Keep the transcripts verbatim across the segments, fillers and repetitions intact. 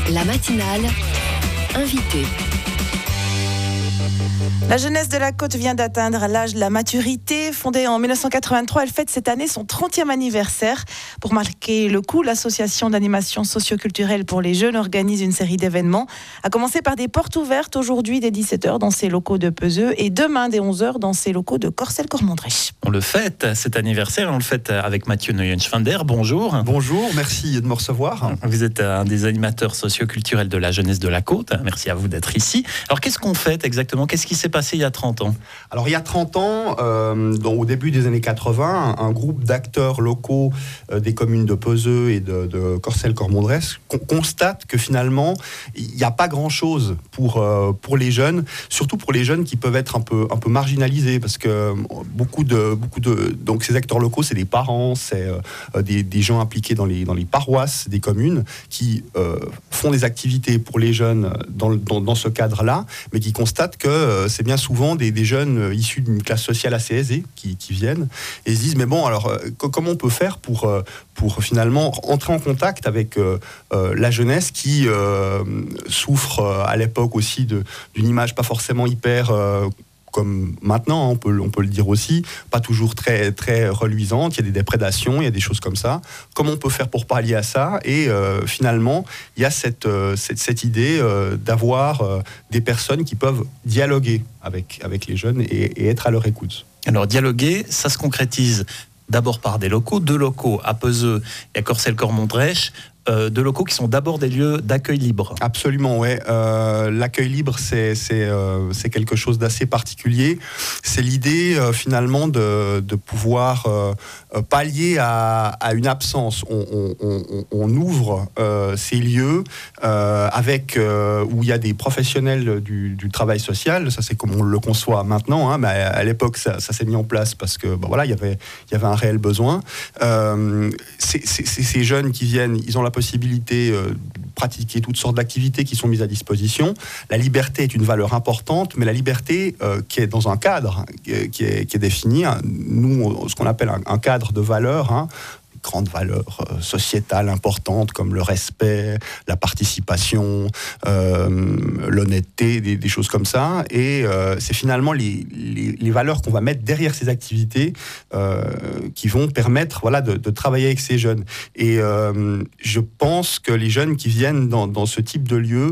La matinale, invité. La jeunesse de la Côte vient d'atteindre l'âge de la maturité. Fondée en dix-neuf cent quatre-vingt-trois, elle fête cette année son trentième anniversaire. Pour marquer le coup, l'association d'animation socio-culturelle pour les jeunes organise une série d'événements, à commencer par des portes ouvertes aujourd'hui dès dix-sept heures dans ses locaux de Peseux et demain dès onze heures dans ses locaux de Corcelles-Cormondrech. On le fête, cet anniversaire, on le fête avec Mathieu Neuenschwander. Bonjour. Bonjour, merci de me recevoir. Vous êtes un des animateurs socio-culturels de la jeunesse de la Côte. Merci à vous d'être ici. Alors qu'est-ce qu'on fête exactement ? Qu'est-ce qui s'est passé il y a trente ans ? Alors il y a trente ans, euh, dans, au début des années quatre-vingts, un, un groupe d'acteurs locaux euh, des communes de Peseux et de, de Corcelles-Cormondrech con, constate que finalement il n'y a pas grand-chose pour, euh, pour les jeunes, surtout pour les jeunes qui peuvent être un peu, un peu marginalisés, parce que beaucoup de, beaucoup de donc ces acteurs locaux, c'est des parents, c'est euh, des, des gens impliqués dans les, dans les paroisses des communes qui euh, font des activités pour les jeunes dans, dans, dans ce cadre-là, mais qui constatent que euh, c'est bien souvent des, des jeunes issus d'une classe sociale assez aisée qui, qui viennent et se disent mais bon alors euh, comment on peut faire pour, euh, pour finalement entrer en contact avec euh, euh, la jeunesse qui euh, souffre euh, à l'époque aussi de, d'une image pas forcément hyper euh, comme maintenant, on peut, on peut le dire aussi, pas toujours très, très reluisante, il y a des déprédations, il y a des choses comme ça. Comment on peut faire pour pallier à ça ? Et euh, finalement, il y a cette, euh, cette, cette idée euh, d'avoir euh, des personnes qui peuvent dialoguer avec, avec les jeunes et, et être à leur écoute. Alors dialoguer, ça se concrétise d'abord par des locaux, deux locaux à Peseux et à Corcelles-Cormondrech, Euh, de locaux qui sont d'abord des lieux d'accueil libre. Absolument, ouais. Euh, l'accueil libre, c'est, c'est, euh, c'est quelque chose d'assez particulier. C'est l'idée, euh, finalement, de, de pouvoir euh, pallier à, à une absence. On, on, on, on ouvre euh, ces lieux euh, avec, euh, où il y a des professionnels du, du travail social. Ça, c'est comme on le conçoit maintenant, hein, mais à l'époque, ça, ça s'est mis en place parce que, ben voilà, il y avait, il y avait un réel besoin. Euh, c'est, c'est, c'est ces jeunes qui viennent, ils ont la possibilité euh, de pratiquer toutes sortes d'activités qui sont mises à disposition. La liberté est une valeur importante, mais la liberté euh, qui est dans un cadre qui est, qui est, qui est défini, hein, nous, ce qu'on appelle un, un cadre de valeurs, hein, grandes valeurs euh, sociétales importantes comme le respect, la participation, euh, l'honnêteté, des, des choses comme ça. Et euh, c'est finalement les, les, les valeurs qu'on va mettre derrière ces activités euh, qui vont permettre voilà, de, de travailler avec ces jeunes. Et euh, je pense que les jeunes qui viennent dans, dans ce type de lieu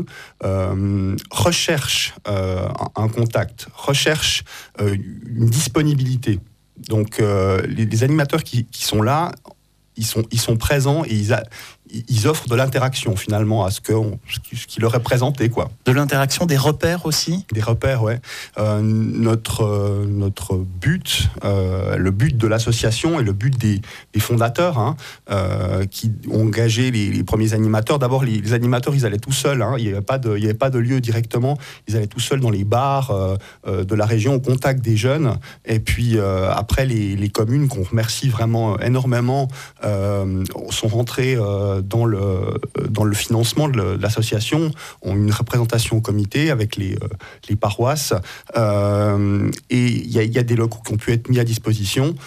euh, recherchent euh, un, un contact, recherchent euh, une disponibilité. Donc euh, les, les animateurs qui, qui sont là, Ils sont, ils sont présents et ils, a, ils offrent de l'interaction finalement à ce, que on, ce qui leur est présenté, quoi. De l'interaction, des repères aussi ? Des repères, ouais. Euh, notre, euh, notre but, euh, le but de l'association et le but des, des fondateurs hein, euh, qui ont engagé les, les premiers animateurs. D'abord, les, les animateurs, ils allaient tout seuls. Hein, il n'y avait pas de, il n'y avait pas de lieu directement. Ils allaient tout seuls dans les bars euh, euh, de la région au contact des jeunes. Et puis euh, après, les, les communes qu'on remercie vraiment énormément euh, sont rentrées euh, dans le, dans le financement de l'association, ont une représentation au comité avec les, euh, les paroisses. Euh, et il y, y a des locaux qui ont pu être mis à disposition.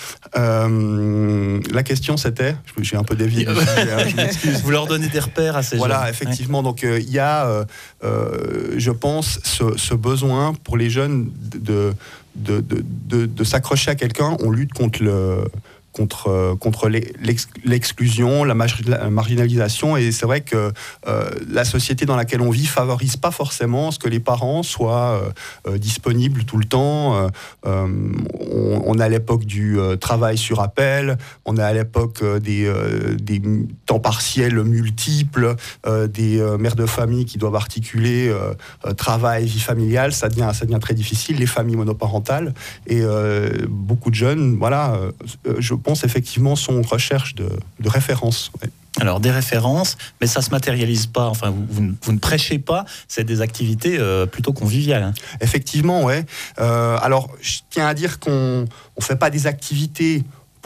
Euh, la question, c'était... J'ai un peu dévié. Je m'excuse. Vous leur donnez des repères à ces voilà, jeunes. Voilà, effectivement. Ouais. Donc, il euh, y a, euh, euh, je pense, ce, ce besoin pour les jeunes de, de, de, de, de s'accrocher à quelqu'un. On lutte contre le... contre, contre l'ex, l'exclusion, la, mar- la marginalisation. Et c'est vrai que euh, la société dans laquelle on vit favorise pas forcément ce que les parents soient euh, euh, disponibles tout le temps. Euh, on, on est à l'époque du euh, travail sur appel, on est à l'époque euh, des, euh, des temps partiels multiples, euh, des euh, mères de famille qui doivent articuler euh, euh, travail, vie familiale. Ça devient, ça devient très difficile, les familles monoparentales. Et euh, beaucoup de jeunes, voilà, euh, je pense effectivement sont en recherche de, de références. Ouais. Alors des références, mais ça se matérialise pas. Enfin, vous, vous, vous ne prêchez pas. C'est des activités euh, plutôt conviviales. Hein. Effectivement, ouais. Euh, alors, je tiens à dire qu'on on fait pas des activités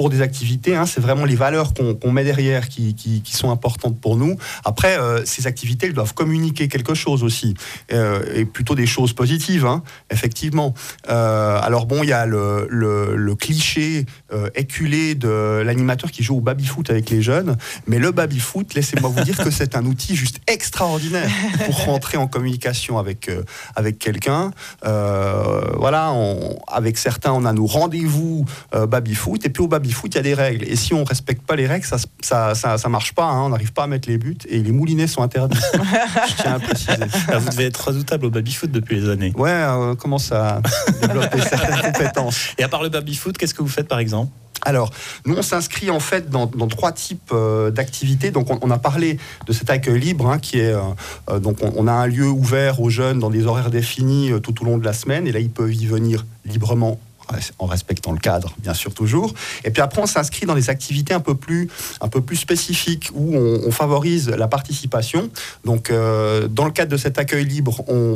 pour des activités, hein, c'est vraiment les valeurs qu'on, qu'on met derrière qui, qui, qui sont importantes pour nous. Après, euh, ces activités, elles doivent communiquer quelque chose aussi, euh, et plutôt des choses positives, hein, effectivement. Euh, alors bon, il y a le, le, le cliché euh, éculé de l'animateur qui joue au baby-foot avec les jeunes, mais le baby-foot, laissez-moi vous dire que c'est un outil juste extraordinaire pour rentrer en communication avec, euh, avec quelqu'un. Euh, voilà, on, avec certains, on a nos rendez-vous euh, baby-foot, et puis au baby-foot, il y a des règles. Et si on ne respecte pas les règles, ça ça, ça, ça marche pas, hein, on n'arrive pas à mettre les buts, et les moulinets sont interdits. Je tiens à préciser. Ah, vous devez être redoutable au baby-foot depuis les années. Ouais, euh, on commence à développer certaines compétences. Et à part le baby-foot, qu'est-ce que vous faites par exemple ? Alors, nous, on s'inscrit en fait dans, dans trois types euh, d'activités. Donc, on, on a parlé de cet accueil libre, hein, qui est euh, donc on, on a un lieu ouvert aux jeunes dans des horaires définis euh, tout au long de la semaine. Et là, ils peuvent y venir librement, en respectant le cadre, bien sûr, toujours. Et puis après, on s'inscrit dans des activités un peu plus, un peu plus spécifiques où on, on favorise la participation. Donc, euh, dans le cadre de cet accueil libre, on,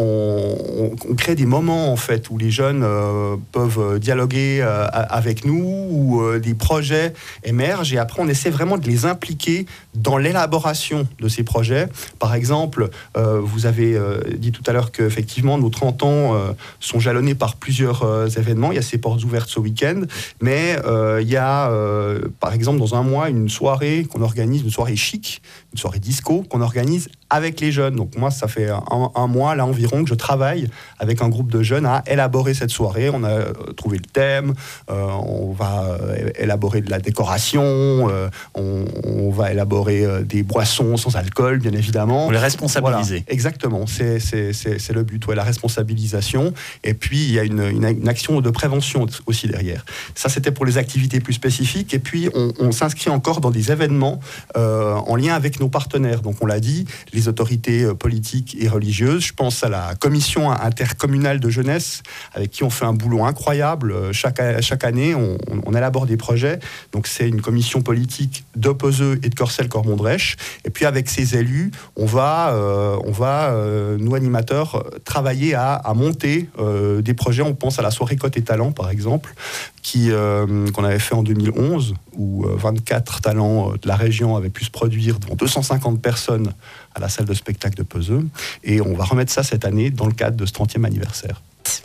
on, on crée des moments, en fait, où les jeunes euh, peuvent dialoguer euh, avec nous, où euh, des projets émergent. Et après, on essaie vraiment de les impliquer dans l'élaboration de ces projets. Par exemple, euh, vous avez euh, dit tout à l'heure qu'effectivement, nos trente ans euh, sont jalonnés par plusieurs euh, événements. Il y a ces portes ouvertes ce week-end, mais euh, il y a, euh, par exemple, dans un mois, une soirée qu'on organise, une soirée chic, une soirée disco qu'on organise avec les jeunes. Donc moi, ça fait un, un mois, là, environ, que je travaille avec un groupe de jeunes à élaborer cette soirée. On a euh, trouvé le thème, euh, on va euh, élaborer de la décoration, euh, on, on va élaborer euh, des boissons sans alcool, bien évidemment. On les responsabiliser. Voilà, exactement, c'est, c'est, c'est, c'est le but, ouais, la responsabilisation. Et puis, il y a une, une, une action de prévention aussi derrière. Ça, c'était pour les activités plus spécifiques. Et puis, on, on s'inscrit encore dans des événements euh, en lien avec nos partenaires. Donc, on l'a dit, les autorités euh, politiques et religieuses. Je pense à la commission intercommunale de jeunesse, avec qui on fait un boulot incroyable. Chaque, chaque année, on, on élabore des projets. Donc, c'est une commission politique de Peseux et de Corcelles-Cormont-Drèche. Et puis, avec ces élus, on va, euh, on va euh, nous, animateurs, travailler à, à monter euh, des projets. On pense à la soirée Côte et Talents, par exemple, qui, euh, qu'on avait fait en deux mille onze, où euh, vingt-quatre talents de la région avaient pu se produire devant deux cent cinquante personnes à la salle de spectacle de Peseux. Et on va remettre ça cette année dans le cadre de ce trentième anniversaire.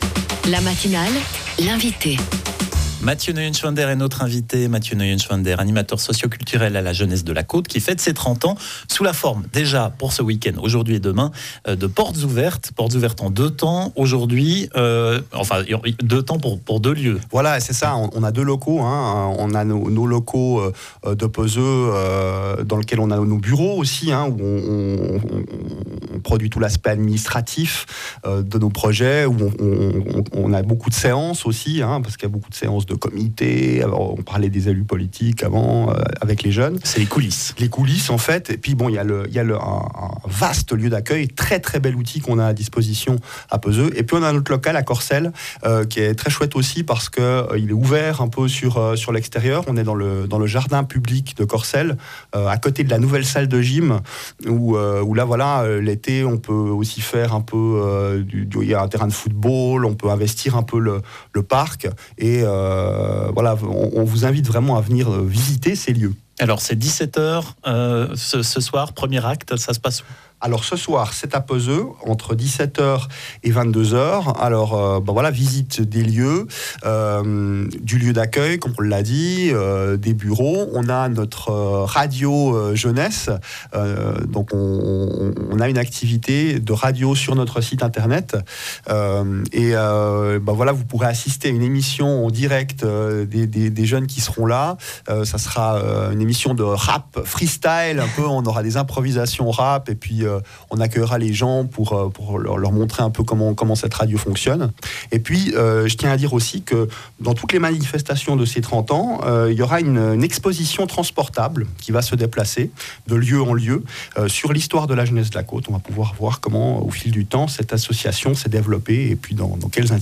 La matinale, l'invité. Mathieu Neuenschwander est notre invité. Mathieu Neuenschwander, animateur socioculturel à la jeunesse de la Côte, qui fête ses trente ans sous la forme, déjà pour ce week-end, aujourd'hui et demain, euh, de portes ouvertes. Portes ouvertes en deux temps. Aujourd'hui, euh, enfin, deux temps pour, pour deux lieux. Voilà, c'est ça. On, on a deux locaux. Hein. On a nos, nos locaux euh, de Peseux, euh, dans lesquels on a nos bureaux aussi, hein, où on, on, on produit tout l'aspect administratif euh, de nos projets, où on, on, on a beaucoup de séances aussi, hein, parce qu'il y a beaucoup de séances de comité. Alors, on parlait des élus politiques avant, euh, avec les jeunes. C'est les coulisses. Les coulisses, en fait. Et puis, bon, il y a, le, il y a le, un, un vaste lieu d'accueil, très, très bel outil qu'on a à disposition à Peseux. Et puis, on a notre local à Corcelles, euh, qui est très chouette aussi parce qu'il euh, est ouvert un peu sur, euh, sur l'extérieur. On est dans le, dans le jardin public de Corcelles, euh, à côté de la nouvelle salle de gym, où, euh, où là, voilà, euh, l'été, on peut aussi faire un peu... Euh, du, du, il y a un terrain de football, on peut investir un peu le, le parc. Et... Euh, Euh, voilà, on, on vous invite vraiment à venir visiter ces lieux. Alors, c'est dix-sept heures euh, ce, ce soir, premier acte, ça se passe où ? Alors ce soir, c'est à Peseux, entre dix-sept heures et vingt-deux heures. Alors euh, ben voilà, visite des lieux, euh, du lieu d'accueil, comme on l'a dit, euh, des bureaux. On a notre euh, radio euh, jeunesse, euh, donc on, on a une activité de radio sur notre site internet. Euh, et euh, ben voilà, vous pourrez assister à une émission en direct euh, des, des, des jeunes qui seront là. Euh, ça sera euh, une émission de rap freestyle, un peu. On aura des improvisations rap et puis euh, on accueillera les gens pour, pour leur, leur montrer un peu comment, comment cette radio fonctionne. Et puis, euh, je tiens à dire aussi que dans toutes les manifestations de ces trente ans, euh, il y aura une, une exposition transportable qui va se déplacer de lieu en lieu euh, sur l'histoire de la jeunesse de la Côte. On va pouvoir voir comment, au fil du temps, cette association s'est développée et puis dans, dans quelles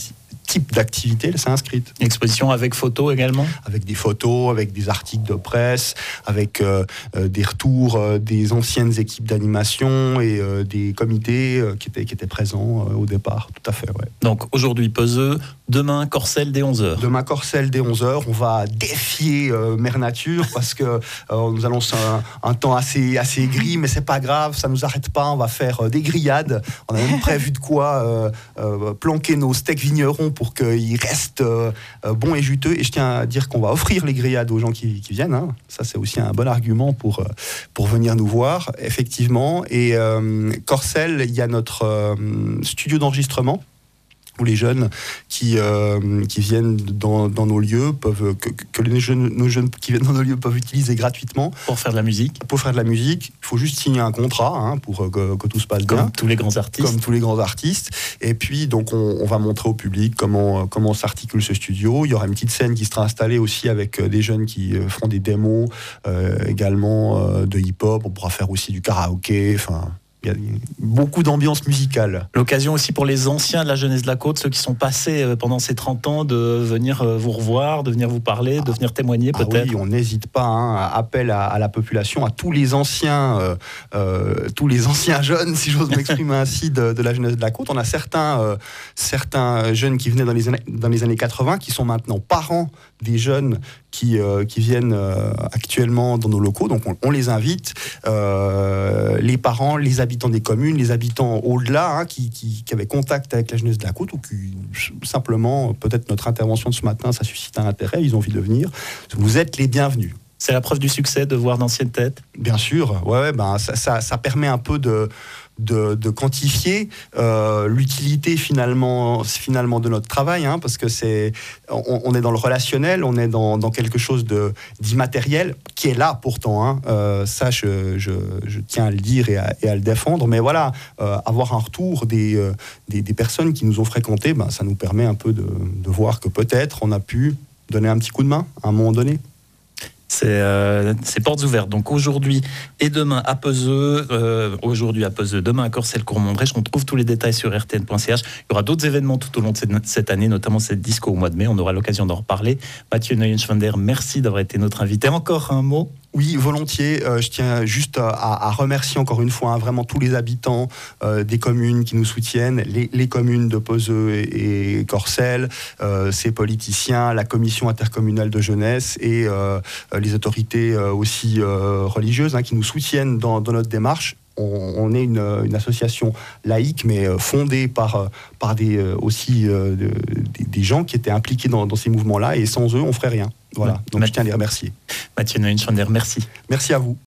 type d'activité, elle s'est inscrite. Exposition avec photos également ? Avec des photos, avec des articles de presse, avec euh, euh, des retours euh, des anciennes équipes d'animation et euh, des comités euh, qui, étaient, qui étaient présents euh, au départ. Tout à fait, ouais. Donc aujourd'hui Peseux, demain Corcelles dès onze heures. Demain Corcelles dès onze heures, on va défier euh, Mère Nature parce que euh, nous annonce un, un temps assez, assez gris, mais c'est pas grave, ça nous arrête pas, on va faire euh, des grillades. On a même prévu de quoi euh, euh, planquer nos steaks vignerons pour qu'ils restent euh, euh, bons et juteux. Et je tiens à dire qu'on va offrir les grillades aux gens qui, qui viennent. Hein. Ça, c'est aussi un bon argument pour, euh, pour venir nous voir, effectivement. Et euh, Corcelles, il y a notre euh, studio d'enregistrement où les jeunes qui, euh, qui viennent dans, dans nos lieux peuvent, que, que les jeunes, nos jeunes qui viennent dans nos lieux peuvent utiliser gratuitement. Pour faire de la musique. Pour faire de la musique, il faut juste signer un contrat hein, pour que, que tout se passe Comme bien. Comme tous les grands artistes. Comme tous les grands artistes. Et puis, donc, on, on va montrer au public comment, comment s'articule ce studio. Il y aura une petite scène qui sera installée aussi avec des jeunes qui feront des démos, euh, également euh, de hip-hop. On pourra faire aussi du karaoké, enfin... Il y a beaucoup d'ambiance musicale. L'occasion aussi pour les anciens de la jeunesse de la Côte, ceux qui sont passés pendant ces trente ans, de venir vous revoir, de venir vous parler, de venir témoigner ah peut-être. Oui, on n'hésite pas. Hein, appel à, à la population, à tous les anciens, euh, euh, tous les anciens jeunes, si j'ose m'exprimer ainsi, de, de la jeunesse de la Côte. On a certains, euh, certains jeunes qui venaient dans les, années, dans les années quatre-vingts, qui sont maintenant parents des jeunes qui, euh, qui viennent euh, actuellement dans nos locaux. Donc on, on les invite, euh, les parents, les habitants des communes, les habitants au-delà, hein, qui, qui, qui avaient contact avec la jeunesse de la Côte, ou qui simplement, peut-être notre intervention de ce matin, ça suscite un intérêt, ils ont envie de venir. Vous êtes les bienvenus. C'est la preuve du succès de voir d'anciennes têtes. Bien sûr, ouais, ouais, ben, ça, ça, ça permet un peu de... De, de quantifier euh, l'utilité finalement, finalement de notre travail, hein, parce que c'est, on, on est dans le relationnel, on est dans, dans quelque chose de, d'immatériel qui est là pourtant. Hein, euh, ça, je, je, je tiens à le dire et à, et à le défendre. Mais voilà, euh, avoir un retour des, euh, des, des personnes qui nous ont fréquentés, ben, ça nous permet un peu de, de voir que peut-être on a pu donner un petit coup de main à un moment donné. C'est, euh, c'est portes ouvertes. Donc aujourd'hui et demain à Peseux, euh, aujourd'hui à Peseux, demain à Corcelles-Courmont-Drèche. On trouve tous les détails sur r t n point c h. Il y aura d'autres événements tout au long de cette, cette année, notamment cette disco au mois de mai. On aura l'occasion d'en reparler. Mathieu Neuenschwander, merci d'avoir été notre invité. Encore un mot ? Oui, volontiers. Euh, je tiens juste à, à remercier encore une fois hein, vraiment tous les habitants euh, des communes qui nous soutiennent, les, les communes de Peseux et, et Corcelles, euh, ces politiciens, la commission intercommunale de jeunesse et euh, les autorités euh, aussi euh, religieuses hein, qui nous soutiennent dans, dans notre démarche. On, on est une, une association laïque, mais fondée par, par des, aussi euh, de, des, des gens qui étaient impliqués dans, dans ces mouvements-là, et sans eux, on ne ferait rien. Voilà, donc Mathieu, je tiens à les remercier. Mathieu Neuenschwander, merci. Merci à vous.